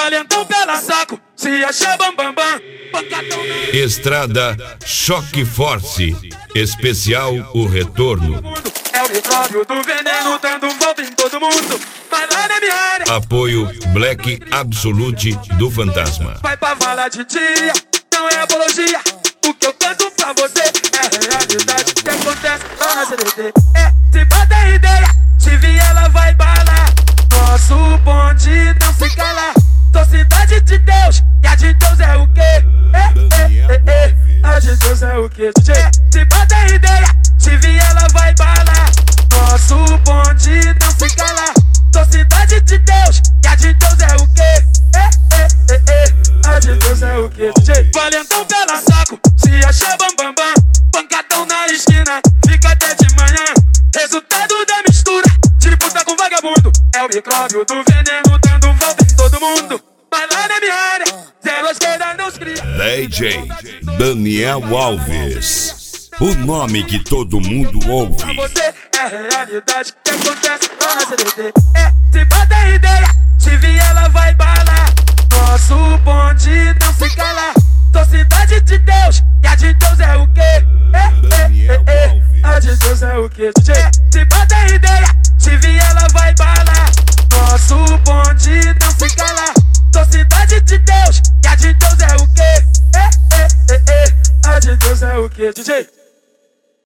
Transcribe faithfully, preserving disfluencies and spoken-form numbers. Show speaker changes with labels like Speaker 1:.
Speaker 1: valentão pela saco, se acha bambambam, bam, bam.
Speaker 2: Estrada Choque Force, especial O Retorno.
Speaker 1: É o micróbio do veneno dando volta em todo mundo. Vai lá na minha área.
Speaker 2: Apoio Black Absolute do Fantasma.
Speaker 1: Vai pra vala de dia, não é apologia. O que eu canto pra você é realidade que acontece lá na C D T. É, se bota ideia, se vier ela vai balar. Nosso bonde não se cala. Sou cidade de Deus, e a de Deus é o quê? É, é, é, é. A de Deus é o quê? D J, se bota ideia, se vier ela vai balar. Nosso bonde não se cala. Sou cidade de Deus, e a de Deus é o quê? É, é, é, é. A de Deus é o quê? D J, valentão pela saco, se acha bambambam, bam, bam. Pancadão na esquina, fica até de manhã. Resultado da mistura, disputa com vagabundo. É o micróbio do veneno dando volta em todo mundo. Vai lá na minha área, zero esquerda não se cria.
Speaker 2: D J Daniel Alves, o nome que todo mundo ouve.
Speaker 1: Você é a realidade que acontece lá na C D T. É, se bota ideia, se vier ela vai balar. Nosso bonde não se cala. Sou cidade de Deus, e a de Deus é o quê? É, é, é, é. A de Deus é o quê? D J, se bota ideia, se vier ela vai balar. Nosso bonde não se cala. Sou cidade de Deus, e a de Deus é o quê? É, é, é, é. A de Deus é o quê? D J